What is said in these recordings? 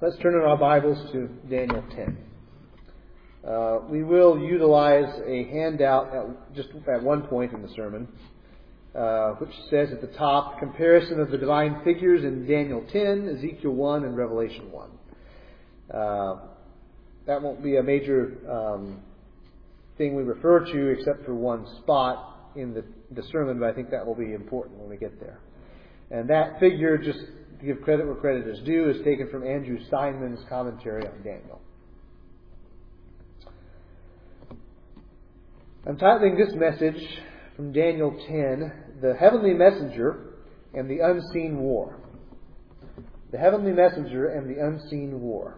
Let's turn in our Bibles to Daniel 10. We will utilize a handout just at one point in the sermon, which says at the top, comparison of the divine figures in Daniel 10, Ezekiel 1, and Revelation 1. That won't be a major thing we refer to except for one spot in the sermon, but I think that will be important when we get there. And that figure, just to give credit where credit is due, is taken from Andrew Steinman's commentary on Daniel. I'm titling this message from Daniel 10, The Heavenly Messenger and the Unseen War. The Heavenly Messenger and the Unseen War.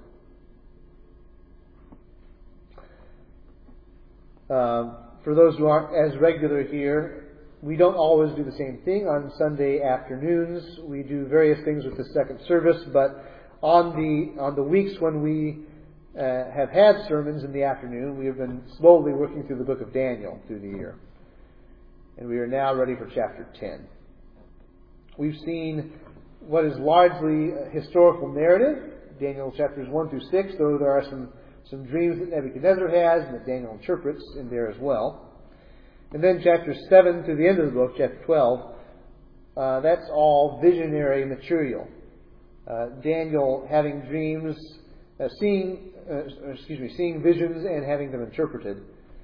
For those who aren't as regular here, we don't always do the same thing on Sunday afternoons. We do various things with the second service, but on the weeks when we have had sermons in the afternoon, we have been slowly working through the book of Daniel through the year. And we are now ready for chapter 10. We've seen what is largely a historical narrative, Daniel chapters 1 through 6, though there are some dreams that Nebuchadnezzar has and that Daniel interprets in there as well. And then chapters 7 to the end of the book, chapter 12, that's all visionary material. Daniel having dreams, seeing visions and having them interpreted.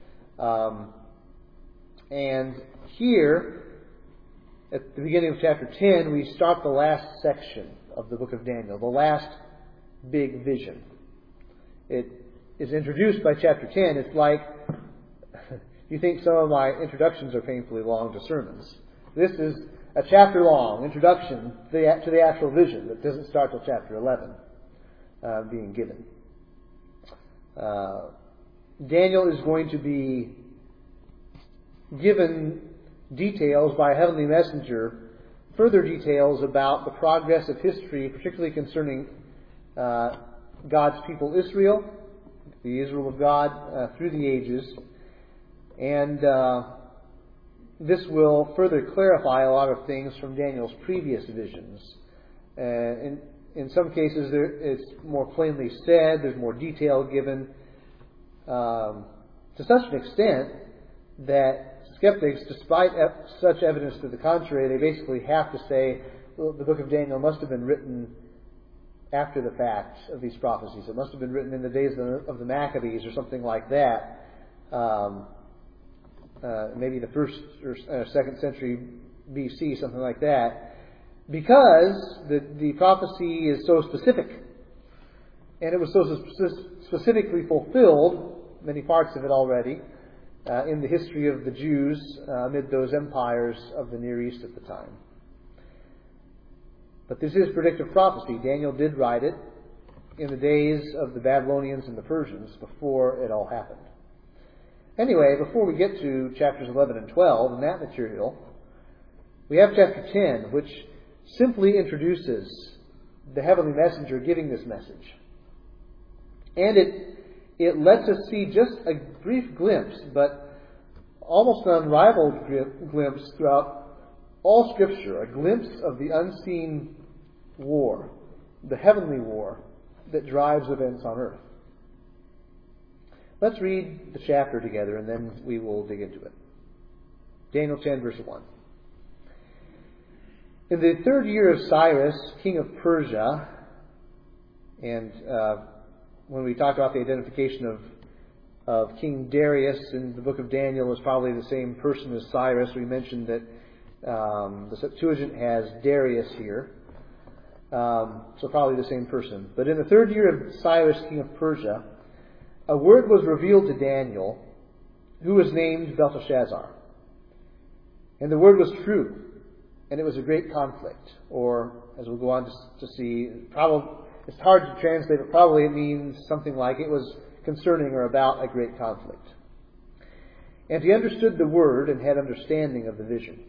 And here, at the beginning of chapter 10, we start the last section of the book of Daniel, the last big vision. It is introduced by chapter 10. It's like, you think some of my introductions are painfully long to sermons. This is a chapter-long introduction to the actual vision that doesn't start till chapter 11 being given. Daniel is going to be given details by a heavenly messenger, further details about the progress of history, particularly concerning God's people Israel, the Israel of God through the ages. And this will further clarify a lot of things from Daniel's previous visions. In some cases, it's more plainly said, there's more detail given, to such an extent that skeptics, despite such evidence to the contrary, they basically have to say, well, the book of Daniel must have been written after the fact of these prophecies. It must have been written in the days of the Maccabees or something like that. Maybe the 1st or 2nd century BC, something like that, because the prophecy is so specific, and it was so specifically fulfilled, many parts of it already, in the history of the Jews amid those empires of the Near East at the time. But this is predictive prophecy. Daniel did write it in the days of the Babylonians and the Persians before it all happened. Anyway, before we get to chapters 11 and 12 and that material, we have chapter 10, which simply introduces the heavenly messenger giving this message. And it lets us see just a brief glimpse, but almost an unrivaled glimpse throughout all Scripture, a glimpse of the unseen war, the heavenly war that drives events on earth. Let's read the chapter together and then we will dig into it. Daniel 10, verse 1. In the 3rd year of Cyrus, king of Persia, and when we talk about the identification of King Darius in the book of Daniel is probably the same person as Cyrus, we mentioned that the Septuagint has Darius here, so probably the same person. But in the 3rd year of Cyrus, king of Persia, a word was revealed to Daniel, who was named Belteshazzar. And the word was true, and it was a great conflict. Or, as we'll go on to see, it's hard to translate, but probably it means something like it was concerning or about a great conflict. And he understood the word and had understanding of the vision.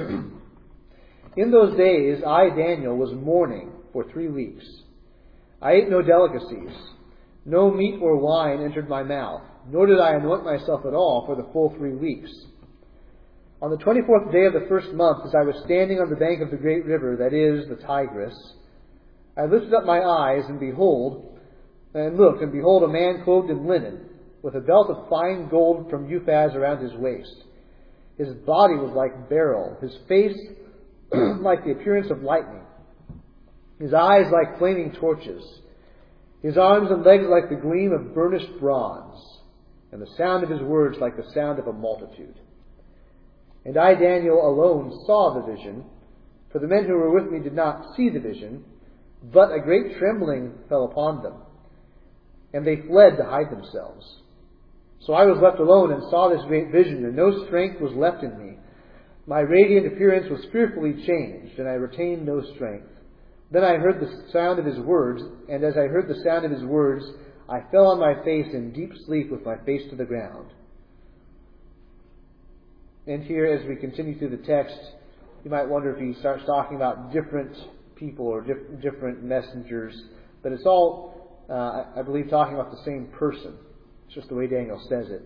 In those days, I, Daniel, was mourning for 3 weeks. I ate no delicacies. No meat or wine entered my mouth, nor did I anoint myself at all for the full 3 weeks. On the 24th day of the 1st month, as I was standing on the bank of the great river, that is, the Tigris, I lifted up my eyes, and looked, and behold, a man clothed in linen, with a belt of fine gold from Uphaz around his waist. His body was like beryl, his face like the appearance of lightning, his eyes like flaming torches, his arms and legs like the gleam of burnished bronze, and the sound of his words like the sound of a multitude. And I, Daniel, alone saw the vision, for the men who were with me did not see the vision, but a great trembling fell upon them, and they fled to hide themselves. So I was left alone and saw this great vision, and no strength was left in me. My radiant appearance was fearfully changed, and I retained no strength. Then I heard the sound of his words, and as I heard the sound of his words, I fell on my face in deep sleep with my face to the ground. And here, as we continue through the text, you might wonder if he starts talking about different people or different messengers, but it's all, I believe, talking about the same person. It's just the way Daniel says it.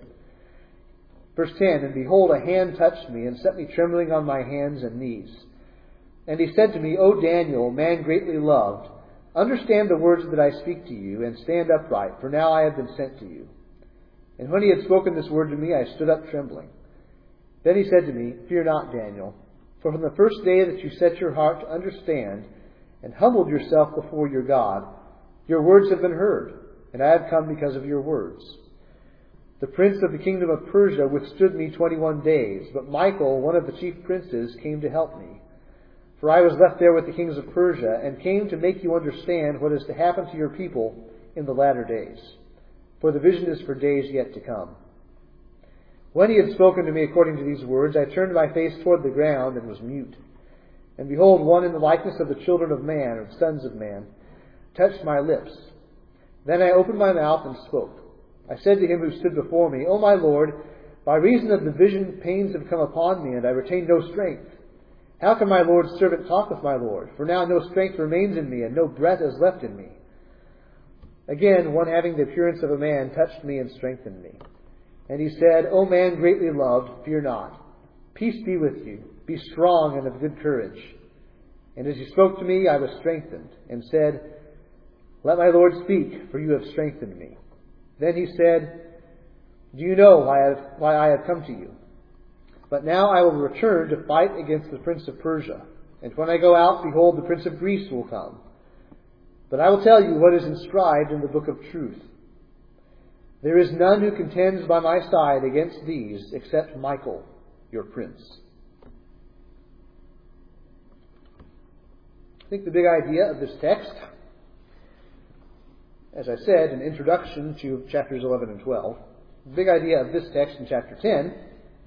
Verse 10, And behold, a hand touched me and set me trembling on my hands and knees. And he said to me, O Daniel, man greatly loved, understand the words that I speak to you, and stand upright, for now I have been sent to you. And when he had spoken this word to me, I stood up trembling. Then he said to me, Fear not, Daniel, for from the first day that you set your heart to understand and humbled yourself before your God, your words have been heard, and I have come because of your words. The prince of the kingdom of Persia withstood me 21 days, but Michael, one of the chief princes, came to help me. For I was left there with the kings of Persia, and came to make you understand what is to happen to your people in the latter days. For the vision is for days yet to come. When he had spoken to me according to these words, I turned my face toward the ground and was mute. And behold, one in the likeness of the children of man, or the sons of man, touched my lips. Then I opened my mouth and spoke. I said to him who stood before me, O my Lord, by reason of the vision pains have come upon me, and I retain no strength. How can my Lord's servant talk with my Lord? For now no strength remains in me, and no breath is left in me. Again, one having the appearance of a man touched me and strengthened me. And he said, O man greatly loved, fear not. Peace be with you. Be strong and of good courage. And as he spoke to me, I was strengthened, and said, Let my Lord speak, for you have strengthened me. Then he said, Do you know why I have come to you? But now I will return to fight against the prince of Persia. And when I go out, behold, the prince of Greece will come. But I will tell you what is inscribed in the book of truth. There is none who contends by my side against these, except Michael, your prince. I think the big idea of this text, as I said, an introduction to chapters 11 and 12, the big idea of this text in chapter 10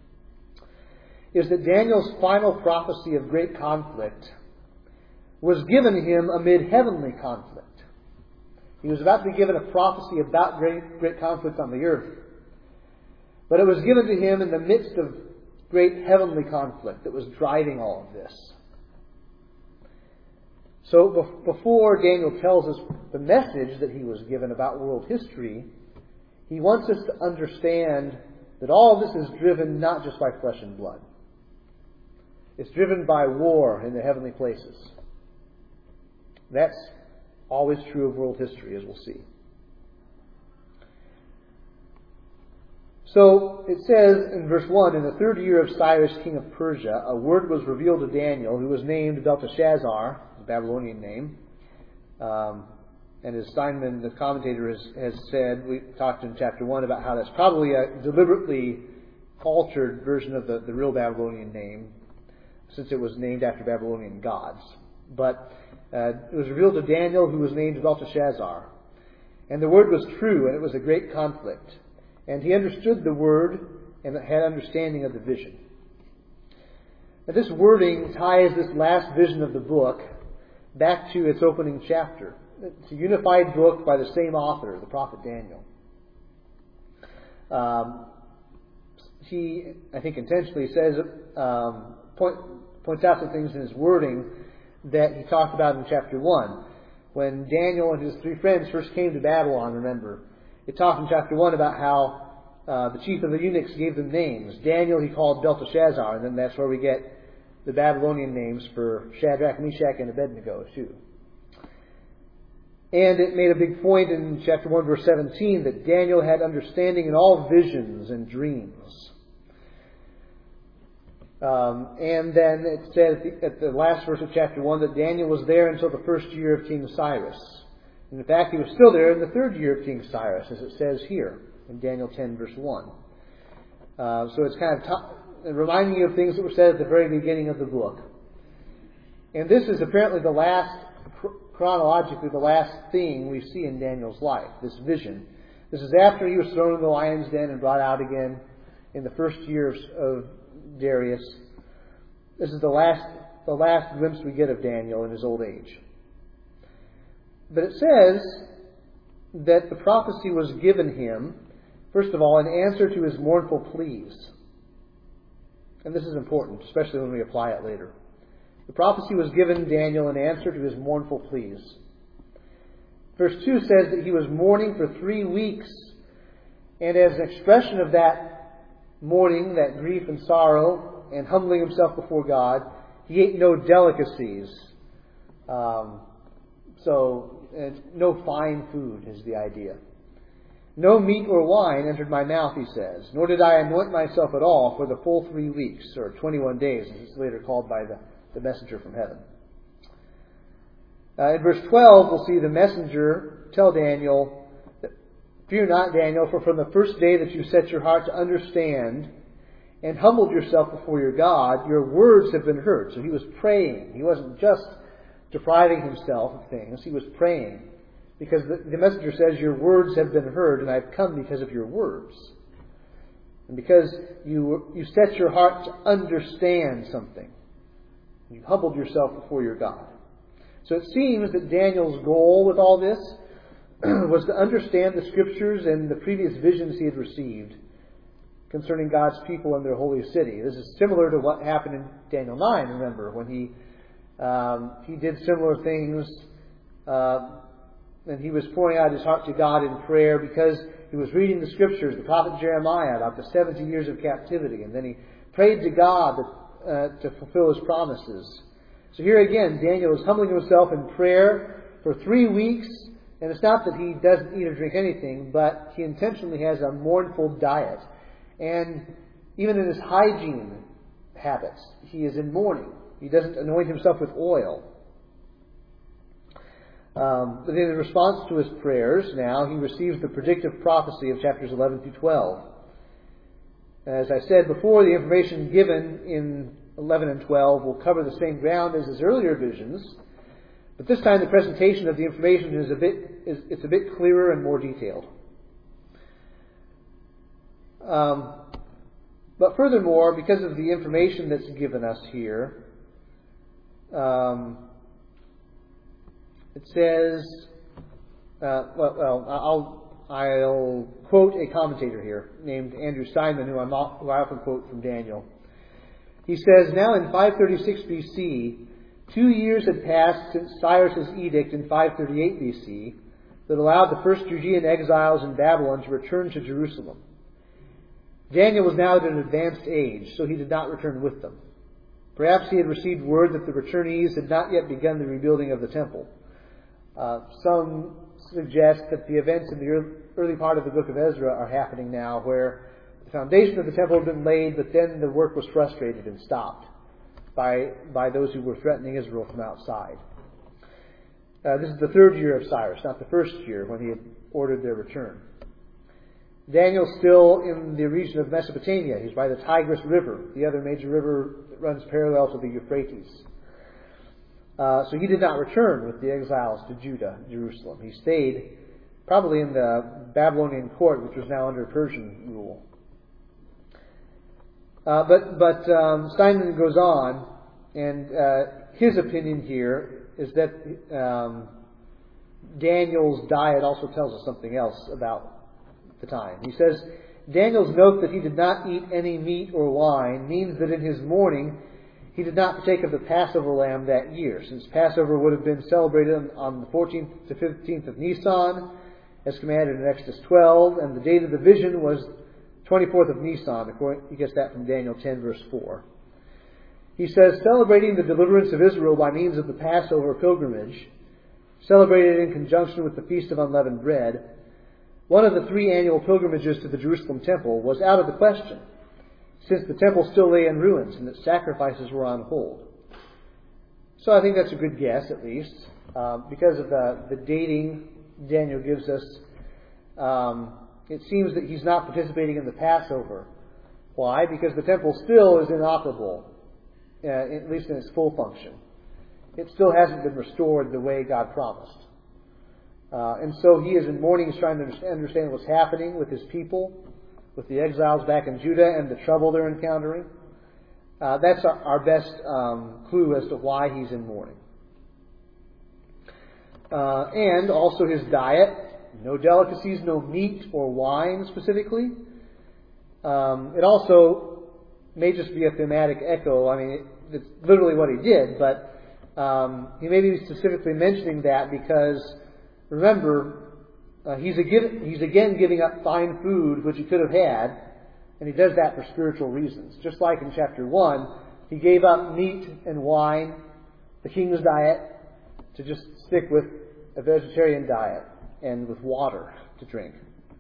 is that Daniel's final prophecy of great conflict was given him amid heavenly conflict. He was about to be given a prophecy about great conflict on the earth, but it was given to him in the midst of great heavenly conflict that was driving all of this. So before Daniel tells us the message that he was given about world history, he wants us to understand that all of this is driven not just by flesh and blood. It's driven by war in the heavenly places. That's always true of world history, as we'll see. So it says in verse 1, In the 3rd year of Cyrus, king of Persia, a word was revealed to Daniel, who was named Belteshazzar, the Babylonian name. And as Steinman, the commentator, has said, we talked in chapter 1 about how that's probably a deliberately altered version of the real Babylonian name, since it was named after Babylonian gods. But it was revealed to Daniel, who was named Belteshazzar. And the word was true, and it was a great conflict. And he understood the word and had understanding of the vision. Now, this wording ties this last vision of the book back to its opening chapter. It's a unified book by the same author, the prophet Daniel. He, I think intentionally, says points out some things in his wording that he talked about in chapter 1. When Daniel and his 3 friends first came to Babylon, remember, it talked in chapter 1 about how the chief of the eunuchs gave them names. Daniel he called Belteshazzar, and then that's where we get the Babylonian names for Shadrach, Meshach, and Abednego too. And it made a big point in chapter 1, verse 17, that Daniel had understanding in all visions and dreams. And then it said at the last verse of chapter 1 that Daniel was there until the first year of King Cyrus. And in fact, he was still there in the third year of King Cyrus, as it says here in Daniel 10, verse 1. So it's kind of reminding you of things that were said at the very beginning of the book. And this is apparently chronologically the last thing we see in Daniel's life, this vision. This is after he was thrown in the lion's den and brought out again in the first year of Darius. This is the last glimpse we get of Daniel in his old age. But it says that the prophecy was given him, first of all, in answer to his mournful pleas. And this is important, especially when we apply it later. The prophecy was given Daniel in answer to his mournful pleas. Verse 2 says that he was mourning for 3 weeks. And as an expression of that mourning, that grief and sorrow, and humbling himself before God, he ate no delicacies. No fine food is the idea. No meat or wine entered my mouth, he says, nor did I anoint myself at all for the full 3 weeks, or 21 days, as it's later called by the messenger from heaven. In verse 12, we'll see the messenger tell Daniel, "Fear not, Daniel, for from the first day that you set your heart to understand and humbled yourself before your God, your words have been heard." So he was praying. He wasn't just depriving himself of things. He was praying. Because the messenger says, "Your words have been heard, and I've come because of your words." And because you set your heart to understand something. You humbled yourself before your God. So it seems that Daniel's goal with all this was to understand the Scriptures and the previous visions he had received concerning God's people and their holy city. This is similar to what happened in Daniel 9, remember, when he did similar things, and he was pouring out his heart to God in prayer because he was reading the Scriptures, the prophet Jeremiah, about the 70 years of captivity, and then he prayed to God to fulfill his promises. So here again, Daniel is humbling himself in prayer for 3 weeks, and it's not that he doesn't eat or drink anything, but he intentionally has a mournful diet. And even in his hygiene habits, he is in mourning. He doesn't anoint himself with oil. But in response to his prayers, now he receives the predictive prophecy of chapters 11 through 12. As I said before, the information given in 11 and 12 will cover the same ground as his earlier visions, but this time the presentation of the information is a bit clearer and more detailed. But furthermore, because of the information that's given us here, it says, I'll quote a commentator here named Andrew Simon, who I often quote from Daniel. He says, "Now in 536 BC, 2 years had passed since Cyrus's edict in 538 BC that allowed the first Judean exiles in Babylon to return to Jerusalem. Daniel was now at an advanced age, so he did not return with them. Perhaps he had received word that the returnees had not yet begun the rebuilding of the temple. Some suggest that the events in the early part of the book of Ezra are happening now, where the foundation of the temple had been laid, but then the work was frustrated and stopped by those who were threatening Israel from outside. This is the third year of Cyrus, not the first year when he had ordered their return. Daniel's still in the region of Mesopotamia. He's by the Tigris River, the other major river that runs parallel to the Euphrates. So he did not return with the exiles to Judah, Jerusalem. He stayed probably in the Babylonian court, which was now under Persian rule. But Steinman goes on, and his opinion here is that Daniel's diet also tells us something else about the time. He says, Daniel's note that he did not eat any meat or wine means that in his mourning he did not partake of the Passover lamb that year, since Passover would have been celebrated on the 14th to 15th of Nisan, as commanded in Exodus 12, and the date of the vision was 24th of Nisan. He gets that from Daniel 10, verse 4. He says, celebrating the deliverance of Israel by means of the Passover pilgrimage celebrated in conjunction with the Feast of Unleavened Bread, one of the 3 annual pilgrimages to the Jerusalem temple was out of the question, since the temple still lay in ruins and that sacrifices were on hold. So I think that's a good guess, at least, because of the dating Daniel gives us. It seems that he's not participating in the Passover. Why? Because the temple still is inoperable, at least in its full function. It still hasn't been restored the way God promised. And so he is in mourning, he's trying to understand what's happening with his people, with the exiles back in Judah and the trouble they're encountering. That's our best clue as to why he's in mourning. And also his diet. No delicacies, no meat or wine specifically. It also may just be a thematic echo. I mean, it's literally what he did, but he may be specifically mentioning that because, remember, he's again giving up fine food which he could have had, and he does that for spiritual reasons. Just like in chapter 1, he gave up meat and wine, the king's diet, to just stick with a vegetarian diet and with water to drink.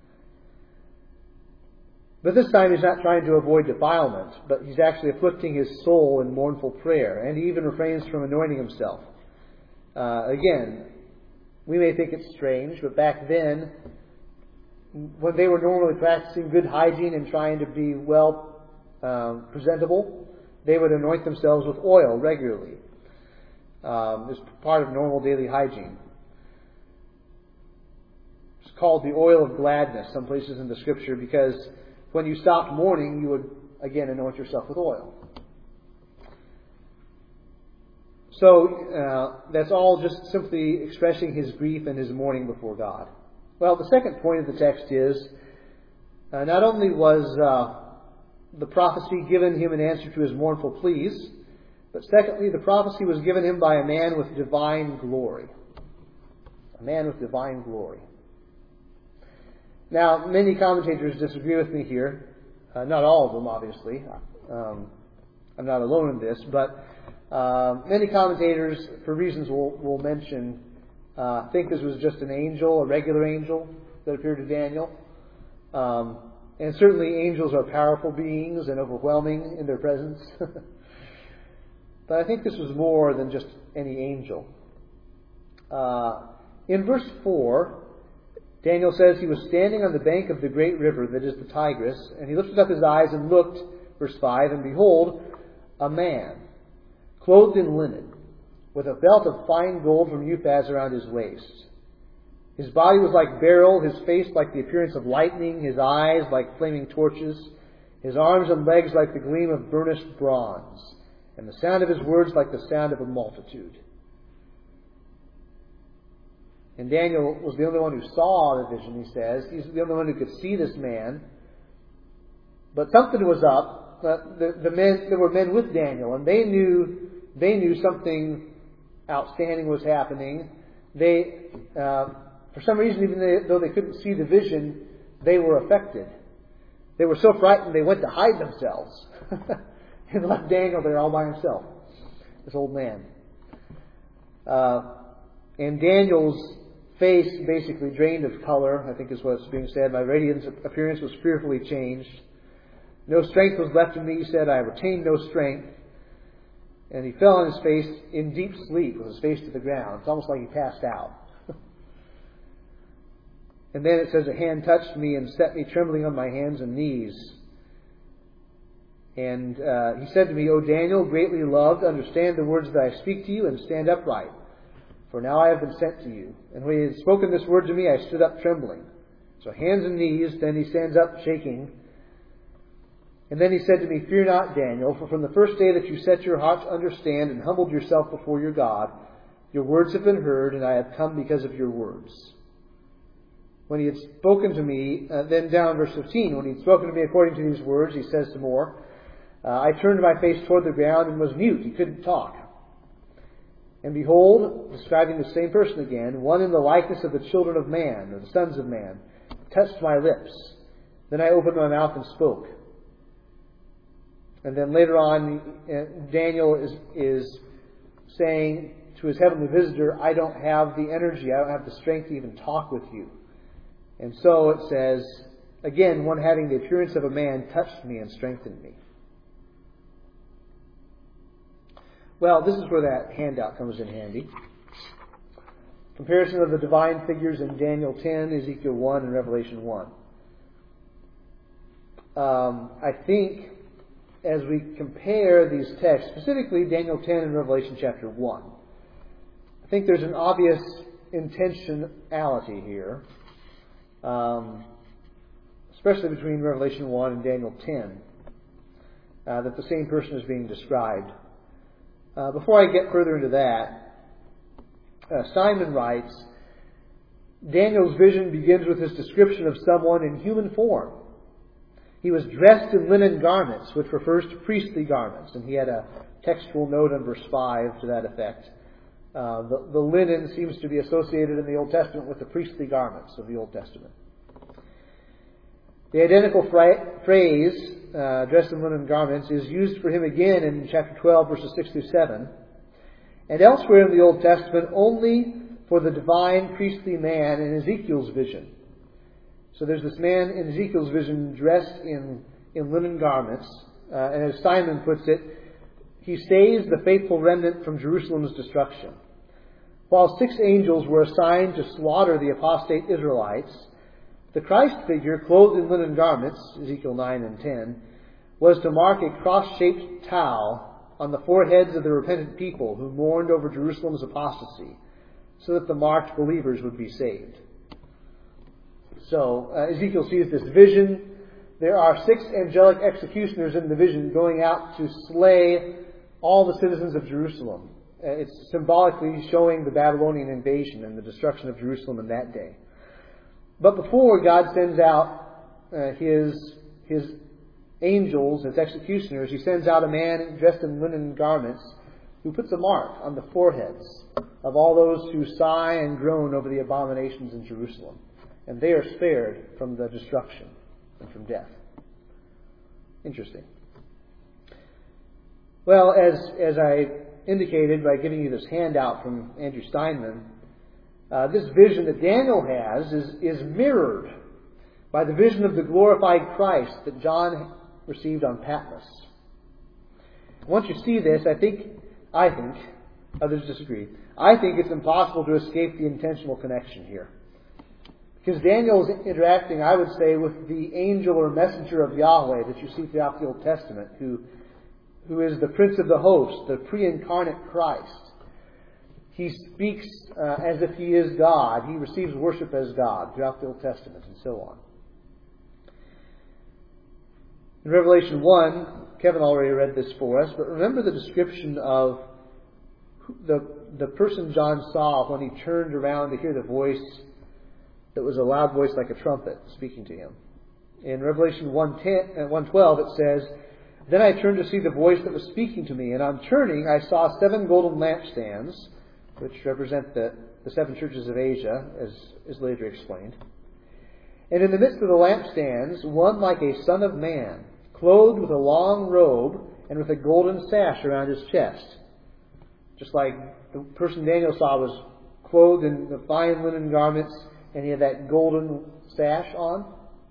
But this time he's not trying to avoid defilement, but he's actually afflicting his soul in mournful prayer, and he even refrains from anointing himself. Again, we may think it's strange, but back then, when they were normally practicing good hygiene and trying to be well presentable, they would anoint themselves with oil regularly. It's part of normal daily hygiene. It's called the oil of gladness, some places in the Scripture, because when you stopped mourning, you would again anoint yourself with oil. So that's all just simply expressing his grief and his mourning before God. Well, the second point of the text is, not only was the prophecy given him in answer to his mournful pleas, but secondly, the prophecy was given him by a man with divine glory. A man with divine glory. Now, many commentators disagree with me here. Not all of them, obviously. I'm not alone in this, but many commentators, for reasons we'll mention, think this was just an angel, a regular angel that appeared to Daniel. And certainly angels are powerful beings and overwhelming in their presence. But I think this was more than just any angel. In verse 4, Daniel says he was standing on the bank of the great river that is the Tigris, and he lifted up his eyes and looked, verse 5, and behold, a man, clothed in linen, with a belt of fine gold from Uphaz around his waist. His body was like beryl, his face like the appearance of lightning, his eyes like flaming torches, his arms and legs like the gleam of burnished bronze, and the sound of his words like the sound of a multitude. And Daniel was the only one who saw the vision, he says. He's the only one who could see this man. But something was up. There were men with Daniel, and they knew something outstanding was happening. They, for some reason, even though they couldn't see the vision, they were affected. They were so frightened they went to hide themselves and left Daniel there all by himself, this old man. And Daniel's face basically drained of color, I think is what's being said. My radiant appearance was fearfully changed. No strength was left in me, he said. I retained no strength. And he fell on his face in deep sleep with his face to the ground. It's almost like he passed out. And then it says, a hand touched me and set me trembling on my hands and knees. And he said to me, O Daniel, greatly loved, understand the words that I speak to you and stand upright. For now I have been sent to you. And when he had spoken this word to me, I stood up trembling. So hands and knees, then he stands up shaking. And then he said to me, fear not, Daniel, for from the first day that you set your heart to understand and humbled yourself before your God, your words have been heard, and I have come because of your words. When he had spoken to me, then down verse 15, when he had spoken to me according to these words, he says some more, I turned my face toward the ground and was mute. He couldn't talk. And behold, describing the same person again, one in the likeness of the children of man, or the sons of man, touched my lips. Then I opened my mouth and spoke. And then later on, Daniel is saying to his heavenly visitor, I don't have the energy, I don't have the strength to even talk with you. And so it says, again, one having the appearance of a man touched me and strengthened me. Well, this is where that handout comes in handy. Comparison of the divine figures in Daniel 10, Ezekiel 1, and Revelation 1. I think as we compare these texts, specifically Daniel 10 and Revelation chapter 1, I think there's an obvious intentionality here, especially between Revelation 1 and Daniel 10, that the same person is being described. Before I get further into that, Simon writes, Daniel's vision begins with his description of someone in human form. He was dressed in linen garments, which refers to priestly garments, and he had a textual note on verse 5 to that effect. The linen seems to be associated in the Old Testament with the priestly garments of the Old Testament. The identical phrase, dressed in linen garments, is used for him again in chapter 12, verses 6 through 7. And elsewhere in the Old Testament, only for the divine priestly man in Ezekiel's vision. So there's this man in Ezekiel's vision dressed in linen garments. And as Simon puts it, he saves the faithful remnant from Jerusalem's destruction. While 6 angels were assigned to slaughter the apostate Israelites, the Christ figure, clothed in linen garments, Ezekiel 9 and 10, was to mark a cross-shaped tau on the foreheads of the repentant people who mourned over Jerusalem's apostasy, so that the marked believers would be saved. So Ezekiel sees this vision. There are 6 angelic executioners in the vision going out to slay all the citizens of Jerusalem. It's symbolically showing the Babylonian invasion and the destruction of Jerusalem in that day. But before God sends out his angels, his executioners, he sends out a man dressed in linen garments who puts a mark on the foreheads of all those who sigh and groan over the abominations in Jerusalem. And they are spared from the destruction and from death. Interesting. Well, as I indicated by giving you this handout from Andrew Steinman, this vision that Daniel has is mirrored by the vision of the glorified Christ that John received on Patmos. Once you see this, I think, others disagree, I think it's impossible to escape the intentional connection here. Because Daniel is interacting, I would say, with the angel or messenger of Yahweh that you see throughout the Old Testament, who is the Prince of the Host, the pre-incarnate Christ. He speaks as if he is God. He receives worship as God throughout the Old Testament and so on. In Revelation 1, Kevin already read this for us, but remember the description of the person John saw when he turned around to hear the voice that was a loud voice like a trumpet speaking to him. In Revelation 1:12 it says, Then I turned to see the voice that was speaking to me, and on turning I saw 7 golden lampstands, which represent the 7 churches of Asia, as is later explained. And in the midst of the lampstands, one like a son of man, clothed with a long robe and with a golden sash around his chest. Just like the person Daniel saw was clothed in the fine linen garments, and he had that golden sash on.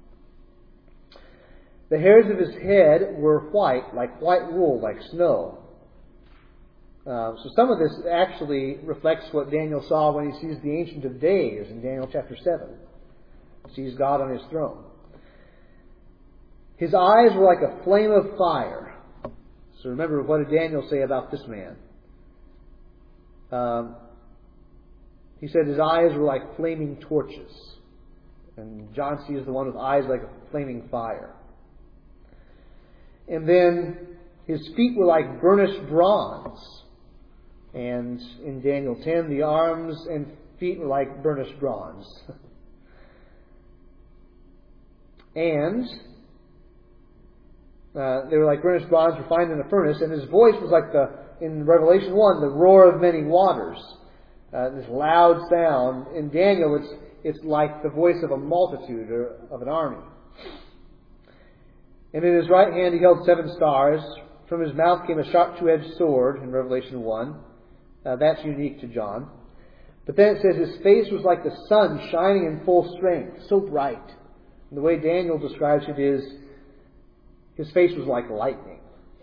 The hairs of his head were white, like white wool, like snow. So some of this actually reflects what Daniel saw when he sees the Ancient of Days in Daniel chapter 7. He sees God on his throne. His eyes were like a flame of fire. So remember, what did Daniel say about this man? He said his eyes were like flaming torches. And John sees the one with eyes like a flaming fire. And then his feet were like burnished bronze. And in Daniel 10, the arms and feet were like burnished bronze. And they were like burnished bronze refined in a furnace. And his voice was like in Revelation 1, the roar of many waters. This loud sound. In Daniel, it's like the voice of a multitude or of an army. And in his right hand he held 7 stars. From his mouth came a sharp 2-edged sword in Revelation 1. That's unique to John. But then it says his face was like the sun shining in full strength, so bright. And the way Daniel describes it is his face was like lightning.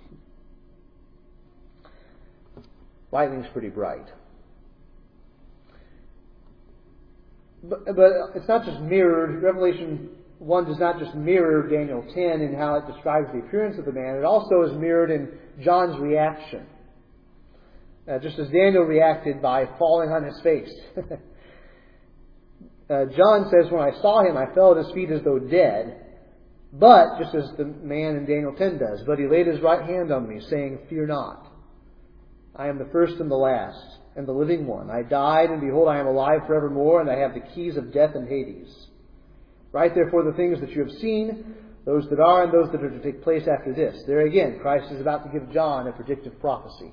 Lightning's pretty bright. But it's not just mirrored. Revelation 1 does not just mirror Daniel 10 in how it describes the appearance of the man. It also is mirrored in John's reaction. Just as Daniel reacted by falling on his face. John says, when I saw him, I fell at his feet as though dead. But, just as the man in Daniel 10 does, but he laid his right hand on me, saying, fear not. I am the first and the last, and the living one. I died, and behold, I am alive forevermore, and I have the keys of death and Hades. Write therefore the things that you have seen, those that are, and those that are to take place after this. There again, Christ is about to give John a predictive prophecy.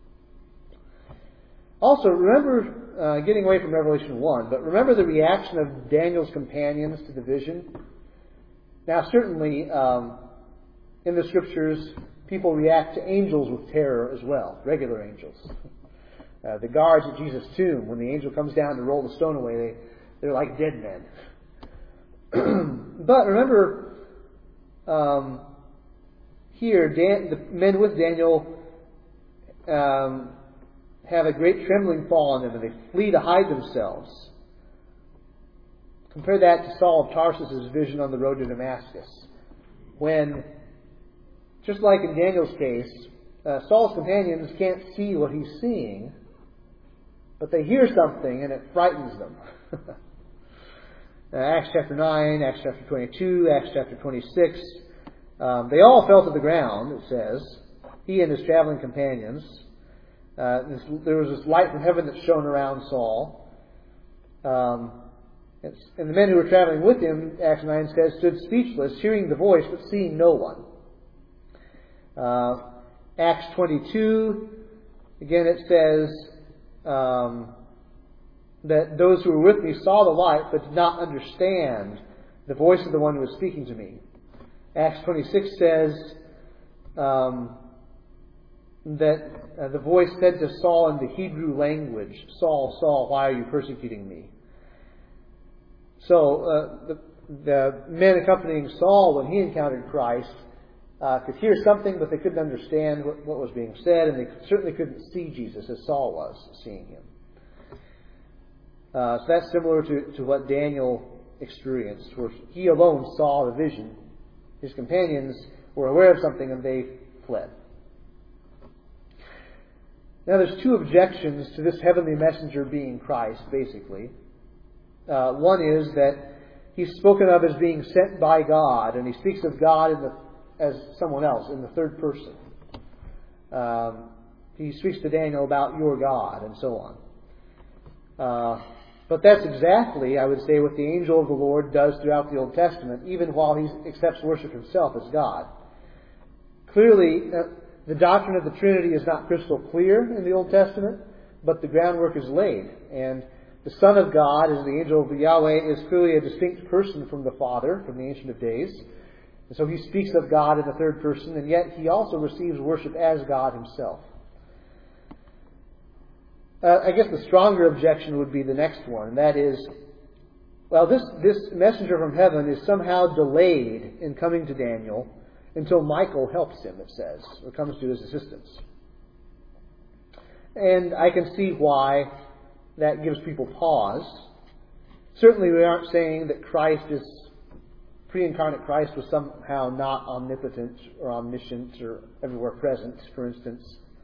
Also, remember, getting away from Revelation 1, but remember the reaction of Daniel's companions to the vision? Now, certainly, in the Scriptures, people react to angels with terror as well, regular angels. The guards at Jesus' tomb, when the angel comes down to roll the stone away, they're like dead men. But remember, here, the men with Daniel have a great trembling fall on them, and they flee to hide themselves. Compare that to Saul of Tarsus' vision on the road to Damascus, when, just like in Daniel's case, Saul's companions can't see what he's seeing, but they hear something and it frightens them. Acts chapter 9, Acts chapter 22, Acts chapter 26. They all fell to the ground, it says, he and his traveling companions. There was this light from heaven that shone around Saul. And the men who were traveling with him, Acts 9 says, stood speechless, hearing the voice but seeing no one. Acts 22, again it says that those who were with me saw the light but did not understand the voice of the one who was speaking to me. Acts 26 says that the voice said to Saul in the Hebrew language, Saul, Saul, why are you persecuting me? So the men accompanying Saul when he encountered Christ could hear something, but they couldn't understand what was being said, and they certainly couldn't see Jesus as Saul was seeing him. So that's similar to what Daniel experienced, where he alone saw the vision. His companions were aware of something and they fled. Now there's two objections to this heavenly messenger being Christ, basically. One is that he's spoken of as being sent by God, and he speaks of God as someone else in the third person. He speaks to Daniel about your God and so on. But that's exactly, I would say, what the angel of the Lord does throughout the Old Testament, even while he accepts worship himself as God. Clearly, the doctrine of the Trinity is not crystal clear in the Old Testament, but the groundwork is laid. And the Son of God, as the angel of Yahweh, is clearly a distinct person from the Father, from the Ancient of Days. And so he speaks of God in the third person, and yet he also receives worship as God himself. I guess the stronger objection would be the next one, and that is, well, this messenger from heaven is somehow delayed in coming to Daniel until Michael helps him, it says, or comes to his assistance. And I can see why that gives people pause. Certainly we aren't saying that pre-incarnate Christ was somehow not omnipotent or omniscient or everywhere present, for instance.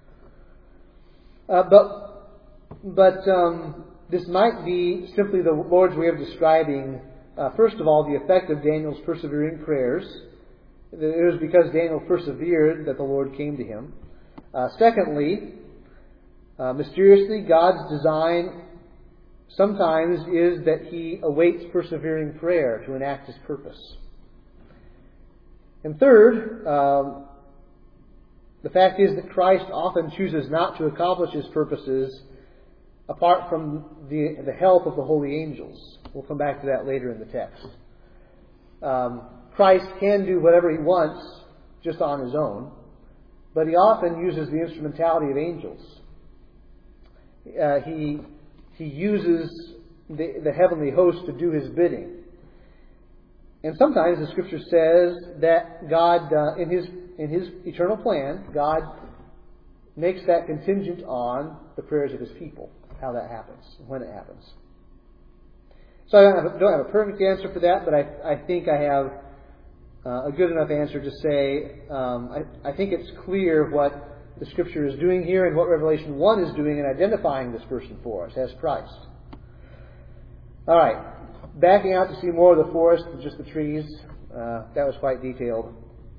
But this might be simply the Lord's way of describing, first of all, the effect of Daniel's persevering prayers. It was because Daniel persevered that the Lord came to him. Secondly, mysteriously, God's design sometimes is that he awaits persevering prayer to enact his purpose. And third, the fact is that Christ often chooses not to accomplish his purposes apart from the help of the holy angels. We'll come back to that later in the text. Christ can do whatever he wants just on his own, but he often uses the instrumentality of angels. he uses the heavenly host to do his bidding. And sometimes the Scripture says that God, in His eternal plan, God makes that contingent on the prayers of His people, how that happens, when it happens. So I don't have a perfect answer for that, but I think I have a good enough answer to say I think it's clear what the Scripture is doing here and what Revelation 1 is doing in identifying this person for us as Christ. All right. Backing out to see more of the forest than just the trees. That was quite detailed.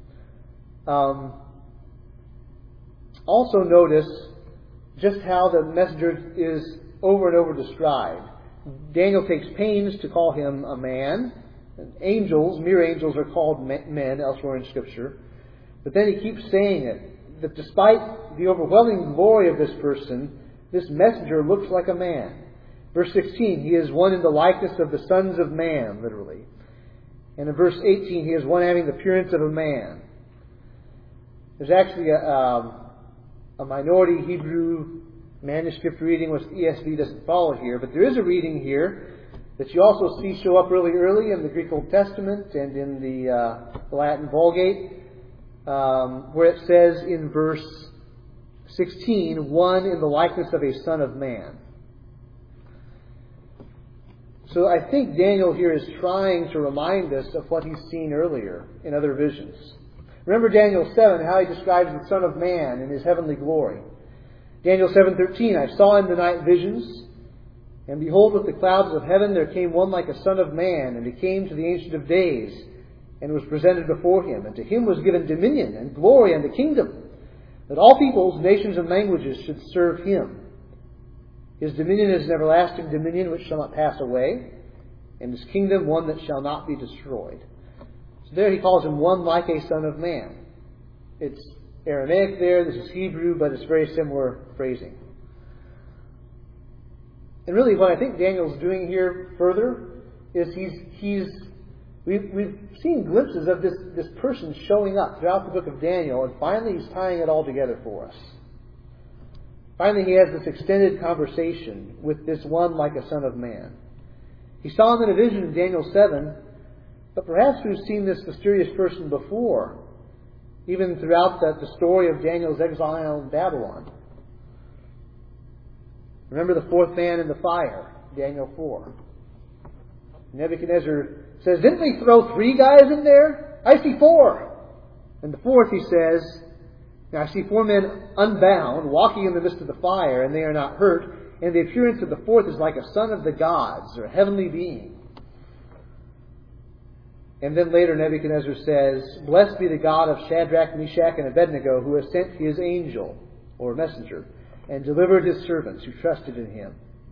Also notice just how the messenger is over and over described. Daniel takes pains to call him a man. Angels, mere angels, are called men elsewhere in Scripture. But then he keeps saying it, that despite the overwhelming glory of this person, this messenger looks like a man. Verse 16, he is one in the likeness of the sons of man, literally. And in verse 18, he is one having the appearance of a man. There's actually a minority Hebrew manuscript reading, which the ESV doesn't follow here, but there is a reading here that you also see show up really early in the Greek Old Testament and in the Latin Vulgate, where it says in verse 16, one in the likeness of a son of man. So I think Daniel here is trying to remind us of what he's seen earlier in other visions. Remember Daniel 7, how he describes the Son of Man in his heavenly glory. Daniel 7:13, I saw in the night visions, and behold, with the clouds of heaven there came one like a son of man, and he came to the Ancient of Days, and was presented before him. And to him was given dominion and glory and the kingdom, that all peoples, nations, and languages should serve him. His dominion is an everlasting dominion which shall not pass away, and his kingdom one that shall not be destroyed. So there he calls him one like a son of man. It's Aramaic there, this is Hebrew, but it's very similar phrasing. And really what I think Daniel's doing here further is we've seen glimpses of this person showing up throughout the book of Daniel, and finally he's tying it all together for us. Finally, he has this extended conversation with this one like a son of man. He saw him in a vision in Daniel 7, but perhaps we've seen this mysterious person before, even throughout the story of Daniel's exile in Babylon. Remember the fourth man in the fire, Daniel 4. Nebuchadnezzar says, didn't we throw 3 guys in there? I see 4. And the fourth, he says, now I see 4 men unbound, walking in the midst of the fire, and they are not hurt. And the appearance of the fourth is like a son of the gods, or a heavenly being. And then later Nebuchadnezzar says, blessed be the God of Shadrach, Meshach, and Abednego, who has sent his angel, or messenger, and delivered his servants who trusted in him.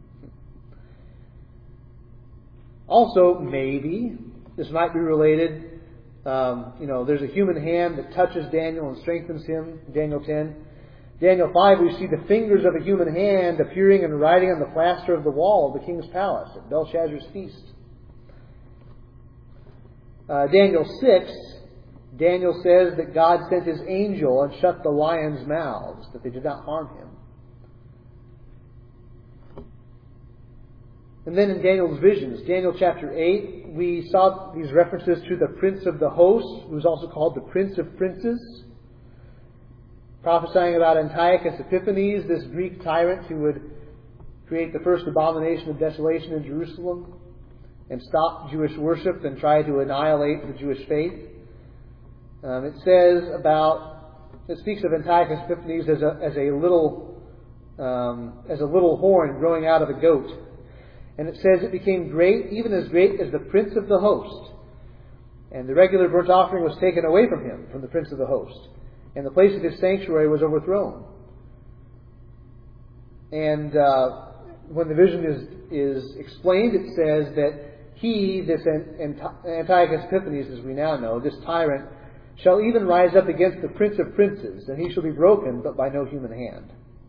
Also, maybe, this might be related. There's a human hand that touches Daniel and strengthens him, Daniel 10. Daniel 5, we see the fingers of a human hand appearing and writing on the plaster of the wall of the king's palace at Belshazzar's feast. Daniel 6, Daniel says that God sent his angel and shut the lions' mouths, that they did not harm him. And then in Daniel's visions, Daniel chapter 8, we saw these references to the Prince of the Host, who is also called the Prince of Princes, prophesying about Antiochus Epiphanes, this Greek tyrant who would create the first abomination of desolation in Jerusalem and stop Jewish worship and try to annihilate the Jewish faith. It speaks of Antiochus Epiphanes as a little horn growing out of a goat. And it says it became great, even as great as the Prince of the Host. And the regular burnt offering was taken away from him, from the Prince of the Host. And the place of his sanctuary was overthrown. And when the vision is explained, it says that he, this Antiochus Epiphanes, as we now know, this tyrant, shall even rise up against the Prince of Princes, and he shall be broken, but by no human hand.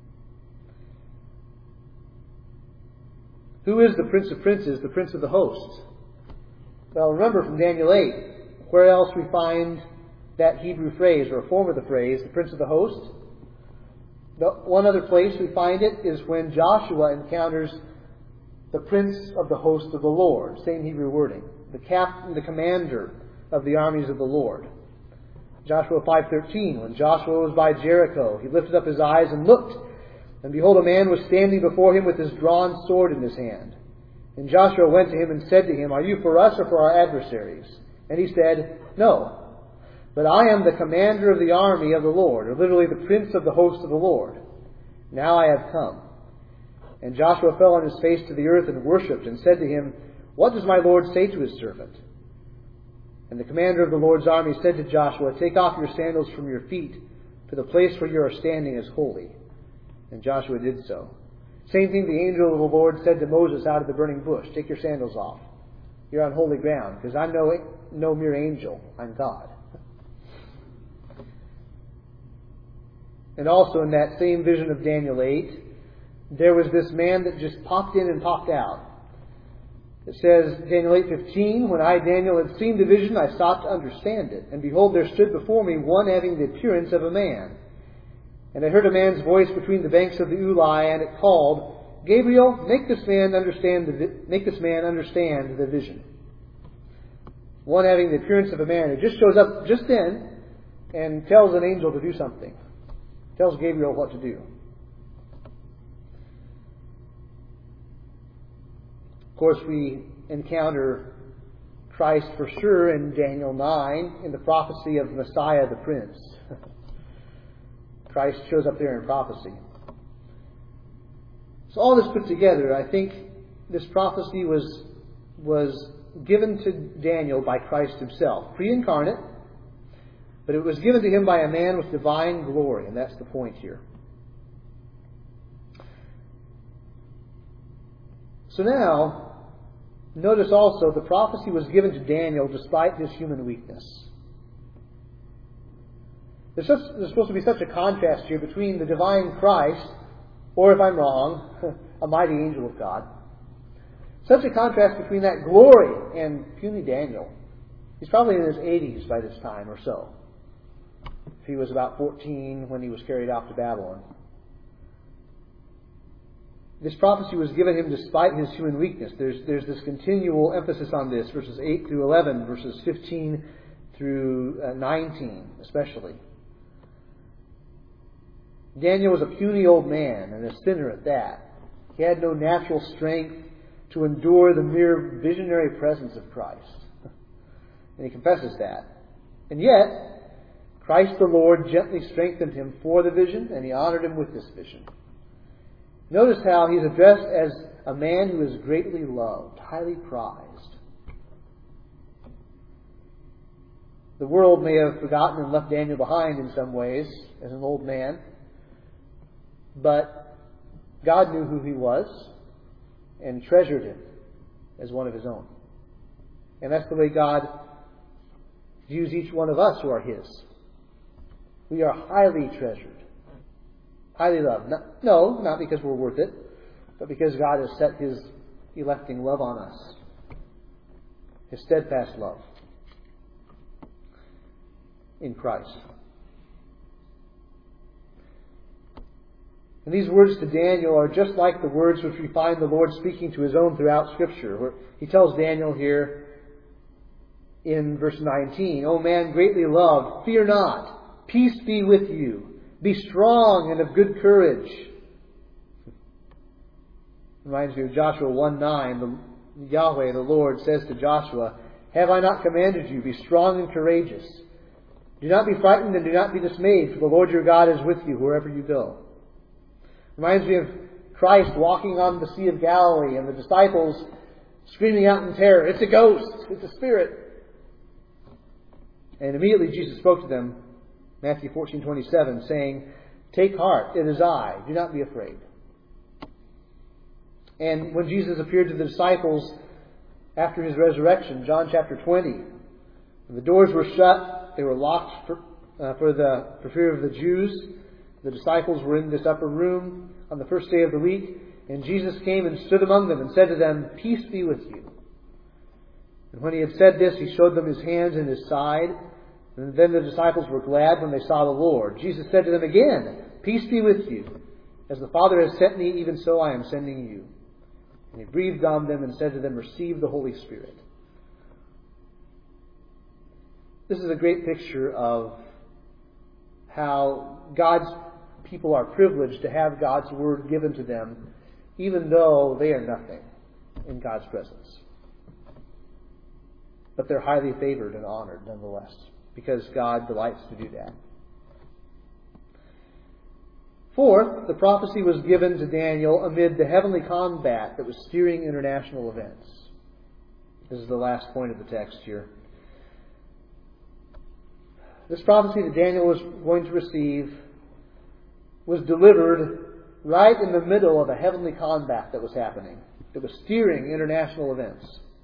Who is the Prince of Princes, the Prince of the Host? Well, remember from Daniel 8, where else we find that Hebrew phrase, or a form of the phrase, the Prince of the Host? The one other place we find it is when Joshua encounters the prince of the host of the Lord. Same Hebrew wording. The captain, the commander of the armies of the Lord. Joshua 5:13, when Joshua was by Jericho, he lifted up his eyes and looked, and behold, a man was standing before him with his drawn sword in his hand. And Joshua went to him and said to him, "Are you for us or for our adversaries?" And he said, "No, but I am the commander of the army of the Lord," or literally the prince of the host of the Lord. "Now I have come." And Joshua fell on his face to the earth and worshipped, and said to him, "What does my Lord say to his servant?" And the commander of the Lord's army said to Joshua, "Take off your sandals from your feet, for the place where you are standing is holy." And Joshua did so. Same thing the angel of the Lord said to Moses out of the burning bush, "Take your sandals off. You're on holy ground, because I'm no mere angel. I'm God." And also in that same vision of Daniel 8, there was this man that just popped in and popped out. It says, Daniel 8:15, "When I, Daniel, had seen the vision, I sought to understand it. And behold, there stood before me one having the appearance of a man. And I heard a man's voice between the banks of the Ulai, and it called, 'Gabriel, make this man understand the vision.'" One having the appearance of a man who just shows up just then and tells an angel to do something. Tells Gabriel what to do. Of course, we encounter Christ for sure in Daniel 9 in the prophecy of Messiah the Prince. Christ shows up there in prophecy. So all this put together, I think this prophecy was given to Daniel by Christ himself, pre-incarnate, but it was given to him by a man with divine glory, and that's the point here. So now, notice also the prophecy was given to Daniel despite his human weakness. There's supposed to be such a contrast here between the divine Christ, or if I'm wrong, a mighty angel of God. Such a contrast between that glory and puny Daniel. He's probably in his 80s by this time or so. He was about 14 when he was carried off to Babylon. This prophecy was given him despite his human weakness. There's this continual emphasis on this, verses 8 through 11, verses 15 through 19 especially. Daniel was a puny old man, and a sinner at that. He had no natural strength to endure the mere visionary presence of Christ. And he confesses that. And yet, Christ the Lord gently strengthened him for the vision, and he honored him with this vision. Notice how he's addressed as a man who is greatly loved, highly prized. The world may have forgotten and left Daniel behind in some ways as an old man, but God knew who he was and treasured him as one of his own. And that's the way God views each one of us who are his. We are highly treasured. Highly loved. Not because we're worth it, but because God has set His electing love on us. His steadfast love in Christ. And these words to Daniel are just like the words which we find the Lord speaking to His own throughout Scripture. Where He tells Daniel here in verse 19, "O man greatly loved, fear not. Peace be with you. Be strong and of good courage." Reminds me of Joshua 1:9. Yahweh, the Lord, says to Joshua, "Have I not commanded you? Be strong and courageous. Do not be frightened and do not be dismayed, for the Lord your God is with you wherever you go." Reminds me of Christ walking on the Sea of Galilee and the disciples screaming out in terror, "It's a ghost! It's a spirit!" And immediately Jesus spoke to them, Matthew 14:27, saying, "Take heart, it is I. Do not be afraid." And when Jesus appeared to the disciples after His resurrection, John chapter 20, the doors were shut. They were locked for fear of the Jews. The disciples were in this upper room on the first day of the week, and Jesus came and stood among them and said to them, "Peace be with you." And when He had said this, He showed them His hands and His side. And then the disciples were glad when they saw the Lord. Jesus said to them again, Peace be with you. As the Father has sent me, even so I am sending you. And he breathed on them and said to them, receive the Holy Spirit. This is a great picture of how God's people are privileged to have God's Word given to them, even though they are nothing in God's presence. But they're highly favored and honored nonetheless, because God delights to do that. Fourth, the prophecy was given to Daniel amid the heavenly combat that was steering international events. This is the last point of the text here. This prophecy that Daniel was going to receive was delivered right in the middle of a heavenly combat that was happening. It was steering international events.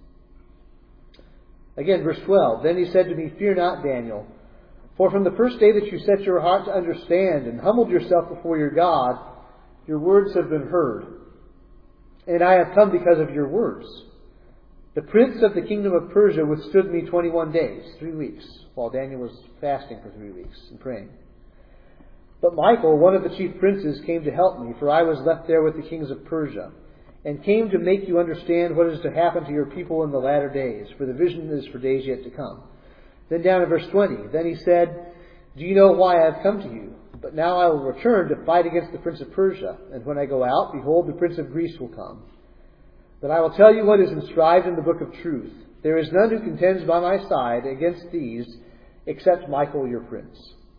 Again, verse 12. Then he said to me, fear not, Daniel, for from the first day that you set your heart to understand and humbled yourself before your God, your words have been heard. And I have come because of your words. The prince of the kingdom of Persia withstood me 21 days, 3 weeks, while Daniel was fasting for 3 weeks and praying. But Michael, one of the chief princes, came to help me, for I was left there with the kings of Persia, and came to make you understand what is to happen to your people in the latter days, for the vision is for days yet to come. Then down in verse 20, then he said, do you know why I have come to you? But now I will return to fight against the prince of Persia, and when I go out, behold, the prince of Greece will come. But I will tell you what is inscribed in the book of truth. There is none who contends by my side against these, except Michael your prince.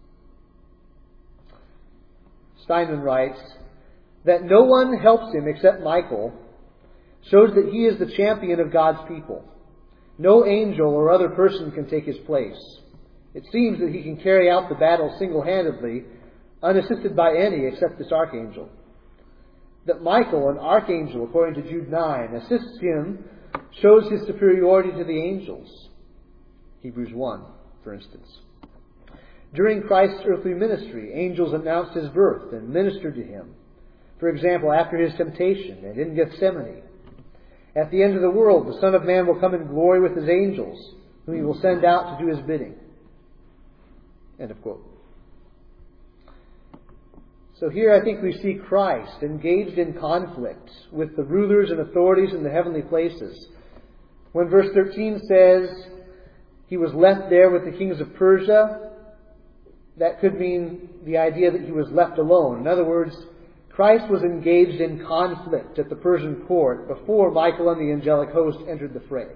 Steinman writes that no one helps him except Michael shows that he is the champion of God's people. No angel or other person can take his place. It seems that he can carry out the battle single-handedly, unassisted by any except this archangel. That Michael, an archangel, according to Jude 9, assists him shows his superiority to the angels. Hebrews 1, for instance. During Christ's earthly ministry, angels announced his birth and ministered to him. For example, after his temptation and in Gethsemane. At the end of the world, the Son of Man will come in glory with his angels, whom he will send out to do his bidding. End of quote. So here I think we see Christ engaged in conflict with the rulers and authorities in the heavenly places. When verse 13 says he was left there with the kings of Persia, that could mean the idea that he was left alone. In other words, Christ was engaged in conflict at the Persian court before Michael and the angelic host entered the fray.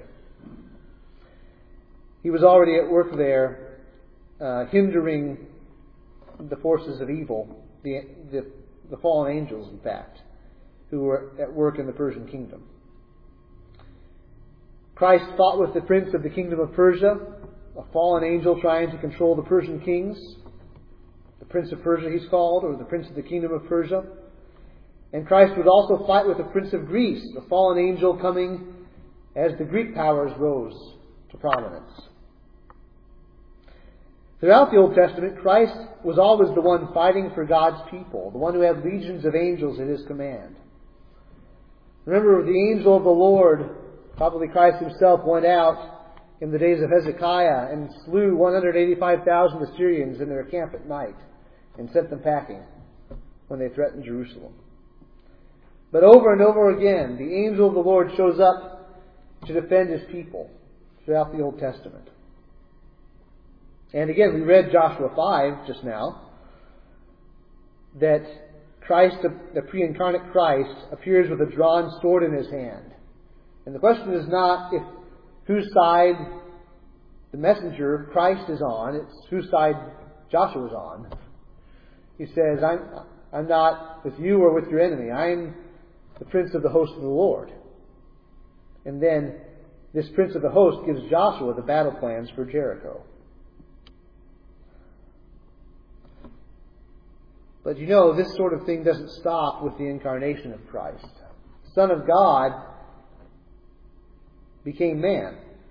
He was already at work there, hindering the forces of evil, the fallen angels, in fact, who were at work in the Persian kingdom. Christ fought with the prince of the kingdom of Persia, a fallen angel trying to control the Persian kings. The prince of Persia he's called, or the prince of the kingdom of Persia. And Christ would also fight with the prince of Greece, a fallen angel coming as the Greek powers rose to prominence. Throughout the Old Testament, Christ was always the one fighting for God's people, the one who had legions of angels at his command. Remember, the angel of the Lord, probably Christ himself, went out in the days of Hezekiah and slew 185,000 Assyrians in their camp at night and sent them packing when they threatened Jerusalem. But over and over again, the angel of the Lord shows up to defend his people throughout the Old Testament. And again, we read Joshua 5 just now, that Christ, the pre-incarnate Christ, appears with a drawn sword in his hand. And the question is not if whose side the messenger, Christ, is on, it's whose side Joshua is on. He says, I'm not with you or with your enemy. I'm the prince of the host of the Lord. And then this prince of the host gives Joshua the battle plans for Jericho. But you know, this sort of thing doesn't stop with the incarnation of Christ. The Son of God became man.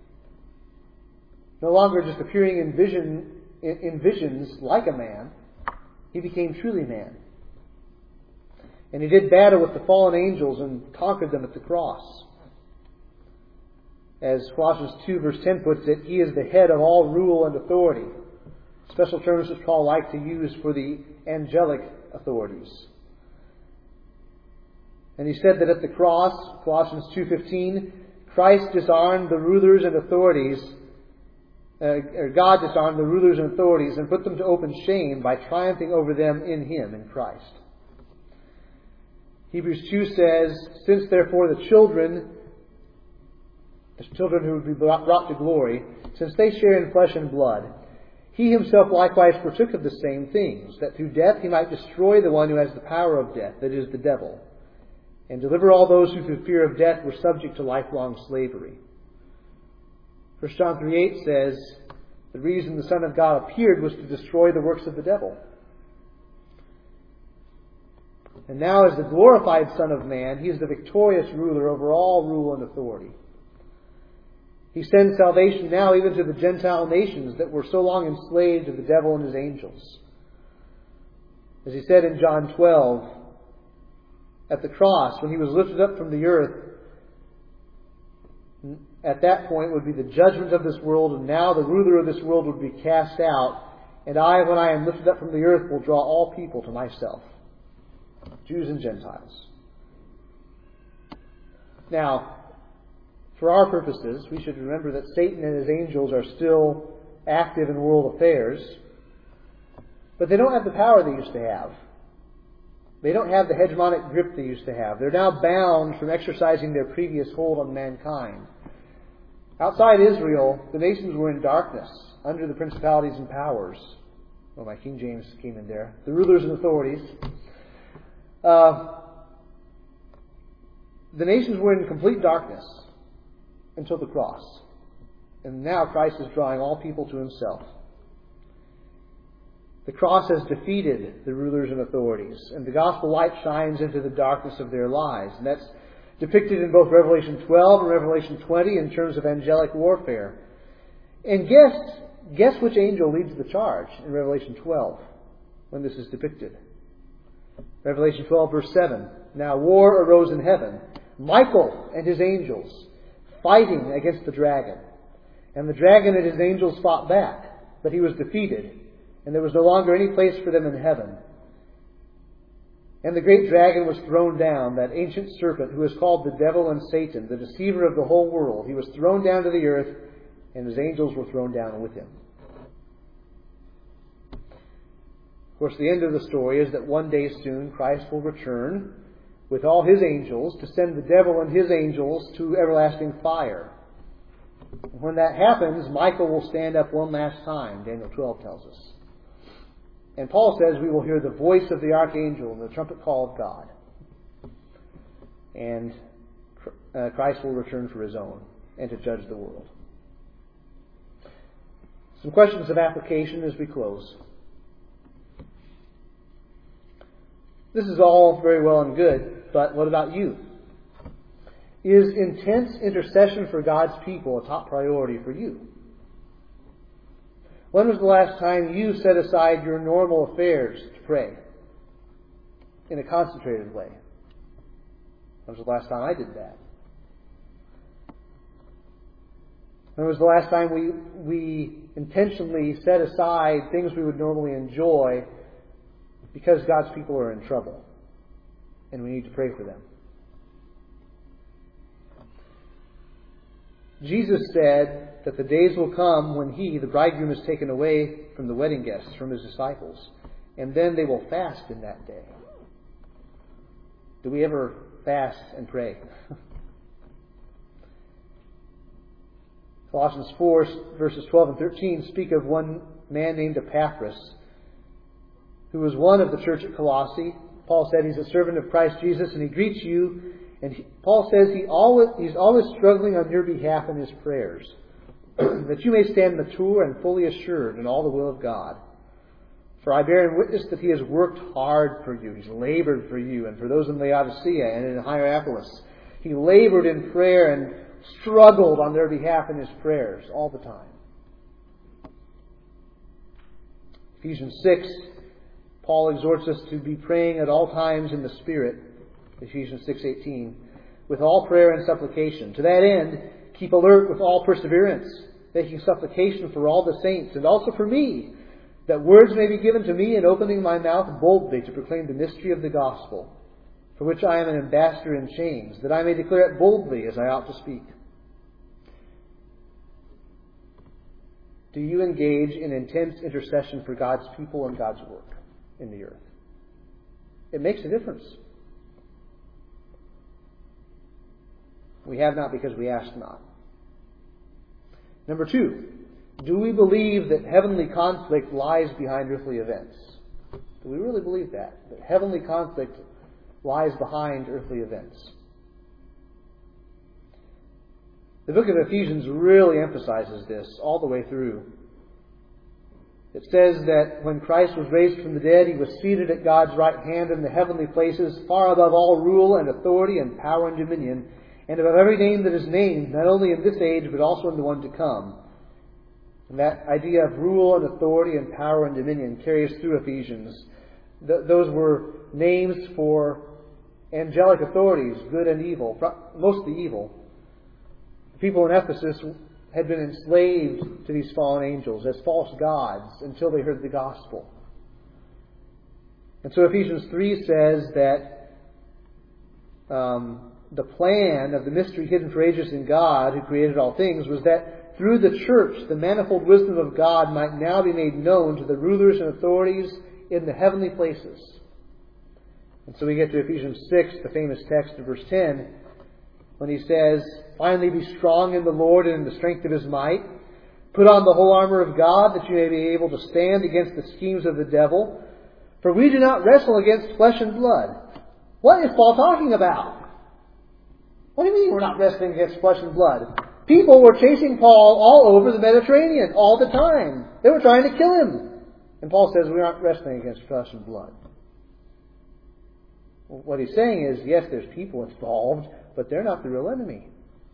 No longer just appearing in visions like a man, he became truly man. And he did battle with the fallen angels and conquered them at the cross. As Colossians 2 verse 10 puts it, he is the head of all rule and authority. Special terms which Paul liked to use for the angelic authorities. And he said that at the cross, Colossians 2:15, Christ disarmed the rulers and authorities, or God disarmed the rulers and authorities and put them to open shame by triumphing over them in Him, in Christ. Hebrews 2 says, since therefore the children who would be brought to glory, since they share in flesh and blood, He Himself likewise partook of the same things, that through death He might destroy the one who has the power of death, that is, the devil, and deliver all those who through fear of death were subject to lifelong slavery. 1 John 3:8 says, the reason the Son of God appeared was to destroy the works of the devil. And now as the glorified Son of Man, He is the victorious ruler over all rule and authority. He sends salvation now even to the Gentile nations that were so long enslaved to the devil and his angels. As He said in John 12, at the cross, when He was lifted up from the earth, at that point would be the judgment of this world, and now the ruler of this world would be cast out. And I, when I am lifted up from the earth, will draw all people to myself, Jews and Gentiles. Now, for our purposes, we should remember that Satan and his angels are still active in world affairs, but they don't have the power they used to have. They don't have the hegemonic grip they used to have. They're now bound from exercising their previous hold on mankind. Outside Israel, the nations were in darkness, under the principalities and powers. Well, my King James came in there. The rulers and authorities. The nations were in complete darkness until the cross. And now Christ is drawing all people to Himself. The cross has defeated the rulers and authorities, and the gospel light shines into the darkness of their lives. And that's depicted in both Revelation 12 and Revelation 20 in terms of angelic warfare. And guess which angel leads the charge in Revelation 12 when this is depicted. Revelation 12 verse 7. Now war arose in heaven, Michael and his angels fighting against the dragon. And the dragon and his angels fought back, but he was defeated, and there was no longer any place for them in heaven. And the great dragon was thrown down, that ancient serpent who is called the devil and Satan, the deceiver of the whole world. He was thrown down to the earth, and his angels were thrown down with him. Of course, the end of the story is that one day soon Christ will return with all His angels to send the devil and his angels to everlasting fire. When that happens, Michael will stand up one last time, Daniel 12 tells us. And Paul says we will hear the voice of the archangel and the trumpet call of God. And Christ will return for His own and to judge the world. Some questions of application as we close. This is all very well and good, but what about you? Is intense intercession for God's people a top priority for you? When was the last time you set aside your normal affairs to pray in a concentrated way? When was the last time I did that? When was the last time we intentionally set aside things we would normally enjoy because God's people are in trouble and we need to pray for them? Jesus said that the days will come when He, the bridegroom, is taken away from the wedding guests, from His disciples, and then they will fast in that day. Do we ever fast and pray? Colossians 4, verses 12 and 13 speak of one man named Epaphras, who was one of the church at Colossae. Paul said he's a servant of Christ Jesus, and he greets you. And Paul says he's always struggling on your behalf in his prayers, that you may stand mature and fully assured in all the will of God. For I bear him witness that he has worked hard for you. He's labored for you and for those in Laodicea and in Hierapolis. He labored in prayer and struggled on their behalf in his prayers all the time. Ephesians 6, Paul exhorts us to be praying at all times in the Spirit. Ephesians 6:18, with all prayer and supplication. To that end, keep alert with all perseverance, making supplication for all the saints, and also for me, that words may be given to me in opening my mouth boldly to proclaim the mystery of the gospel, for which I am an ambassador in chains, that I may declare it boldly as I ought to speak. Do you engage in intense intercession for God's people and God's work in the earth? It makes a difference. We have not because we ask not. Number 2, do we believe that heavenly conflict lies behind earthly events? Do we really believe that? That heavenly conflict lies behind earthly events? The book of Ephesians really emphasizes this all the way through. It says that when Christ was raised from the dead, He was seated at God's right hand in the heavenly places, far above all rule and authority and power and dominion, and above every name that is named, not only in this age, but also in the one to come. And that idea of rule and authority and power and dominion carries through Ephesians. Those were names for angelic authorities, good and evil, mostly evil. The people in Ephesus had been enslaved to these fallen angels as false gods until they heard the gospel. And so Ephesians 3 says that the plan of the mystery hidden for ages in God, who created all things, was that through the church, the manifold wisdom of God might now be made known to the rulers and authorities in the heavenly places. And so we get to Ephesians 6, the famous text of verse 10, when he says, "Finally be strong in the Lord and in the strength of His might. Put on the whole armor of God, that you may be able to stand against the schemes of the devil. For we do not wrestle against flesh and blood." What is Paul talking about? What do you mean we're not wrestling against flesh and blood? People were chasing Paul all over the Mediterranean all the time. They were trying to kill him. And Paul says we're not wrestling against flesh and blood. Well, what he's saying is, yes, there's people involved, but they're not the real enemy.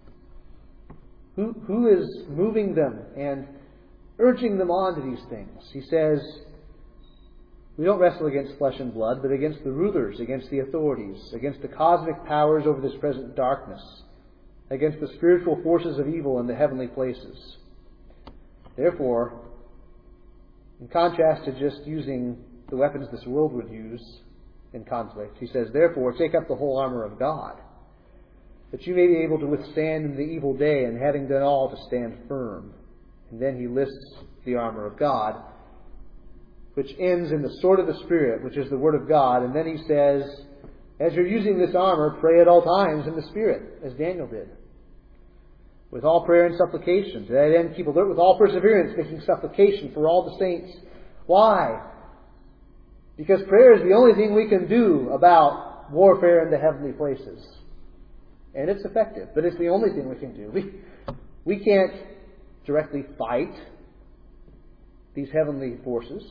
Who is moving them and urging them on to these things? He says, we don't wrestle against flesh and blood, but against the rulers, against the authorities, against the cosmic powers over this present darkness, against the spiritual forces of evil in the heavenly places. Therefore, in contrast to just using the weapons this world would use in conflict, he says, therefore, take up the whole armor of God, that you may be able to withstand in the evil day, and having done all, to stand firm. And then he lists the armor of God, which ends in the sword of the Spirit, which is the Word of God. And then he says, as you're using this armor, pray at all times in the Spirit, as Daniel did, with all prayer and supplication. To that end, keep alert with all perseverance, making supplication for all the saints. Why? Because prayer is the only thing we can do about warfare in the heavenly places. And it's effective, but it's the only thing we can do. We can't directly fight these heavenly forces,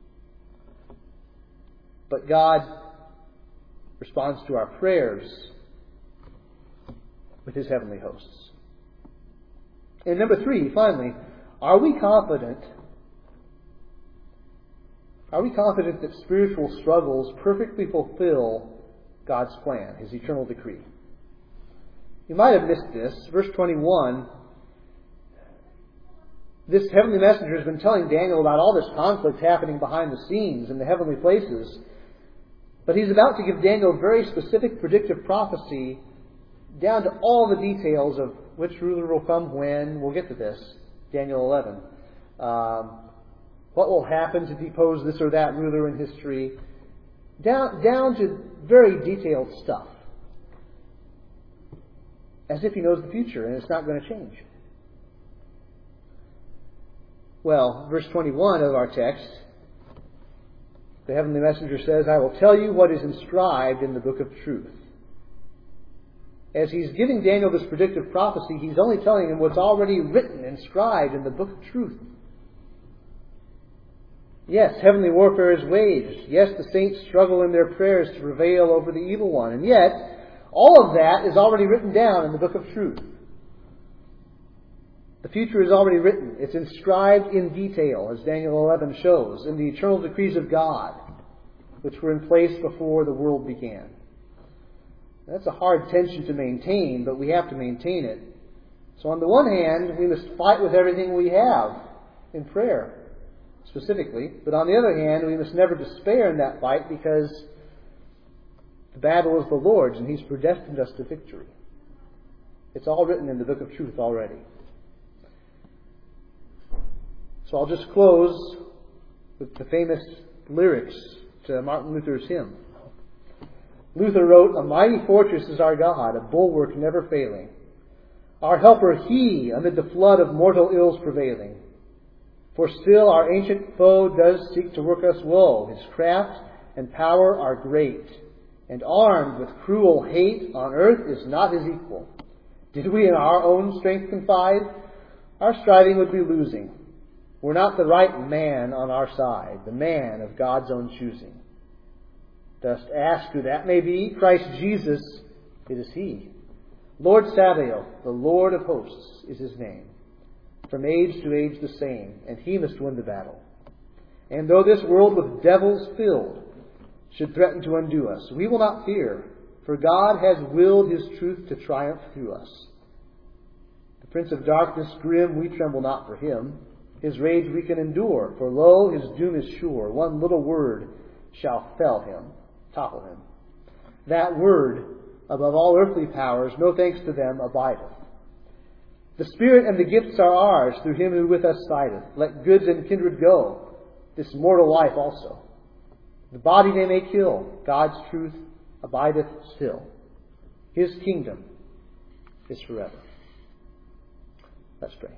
but God responds to our prayers with His heavenly hosts. And number 3, finally, are we confident that spiritual struggles perfectly fulfill God's plan, His eternal decree? You might have missed this. Verse 21, this heavenly messenger has been telling Daniel about all this conflict happening behind the scenes in the heavenly places. But he's about to give Daniel very specific predictive prophecy down to all the details of which ruler will come when. We'll get to this, Daniel 11. What will happen to depose this or that ruler in history. Down to very detailed stuff. As if he knows the future and it's not going to change. Well, verse 21 of our text, the heavenly messenger says, I will tell you what is inscribed in the book of truth. As he's giving Daniel this predictive prophecy, he's only telling him what's already written, inscribed in the book of truth. Yes, heavenly warfare is waged. Yes, the saints struggle in their prayers to prevail over the evil one. And yet, all of that is already written down in the book of truth. The future is already written. It's inscribed in detail, as Daniel 11 shows, in the eternal decrees of God, which were in place before the world began. That's a hard tension to maintain, but we have to maintain it. So on the one hand, we must fight with everything we have in prayer. specifically. But on the other hand, we must never despair in that fight, because the battle is the Lord's and He's predestined us to victory. It's all written in the Book of Truth already. So I'll just close with the famous lyrics to Martin Luther's hymn. Luther wrote, "A mighty fortress is our God, a bulwark never failing. Our helper He, amid the flood of mortal ills prevailing. For still our ancient foe does seek to work us woe. His craft and power are great, and armed with cruel hate on earth is not His equal. Did we in our own strength confide, our striving would be losing. We're not the right man on our side, the man of God's own choosing. Dost ask who that may be? Christ Jesus, it is He. Lord Sabaoth, the Lord of hosts, is His name. From age to age the same, and He must win the battle. And though this world with devils filled should threaten to undo us, we will not fear, for God has willed His truth to triumph through us. The Prince of Darkness grim, we tremble not for him. His rage we can endure, for lo, his doom is sure. One little word shall fell him, topple him. That word, above all earthly powers, no thanks to them, abideth. The Spirit and the gifts are ours, through Him who with us sideth. Let goods and kindred go, this mortal life also. The body they may kill, God's truth abideth still. His kingdom is forever. Let's pray.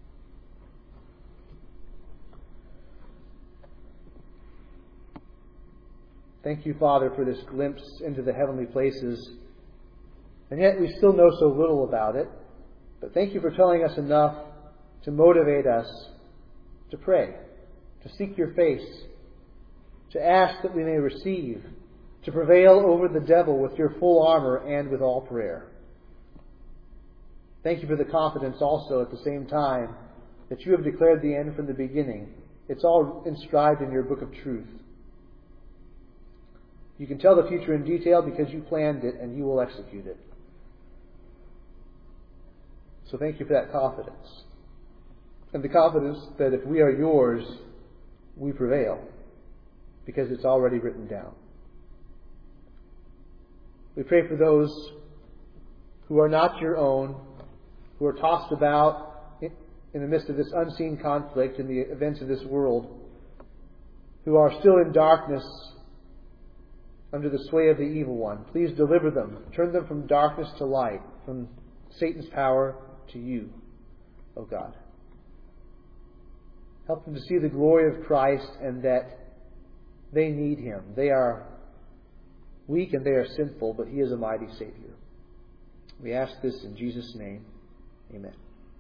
Thank You, Father, for this glimpse into the heavenly places. And yet we still know so little about it. But thank You for telling us enough to motivate us to pray, to seek Your face, to ask that we may receive, to prevail over the devil with Your full armor and with all prayer. Thank You for the confidence also at the same time that You have declared the end from the beginning. It's all inscribed in Your book of truth. You can tell the future in detail because You planned it and You will execute it. So thank You for that confidence. And the confidence that if we are Yours, we prevail, because it's already written down. We pray for those who are not Your own, who are tossed about in the midst of this unseen conflict in the events of this world, who are still in darkness under the sway of the evil one. Please deliver them. Turn them from darkness to light, from Satan's power to You, O God. Help them to see the glory of Christ and that they need Him. They are weak and they are sinful, but He is a mighty Savior. We ask this in Jesus' name. Amen.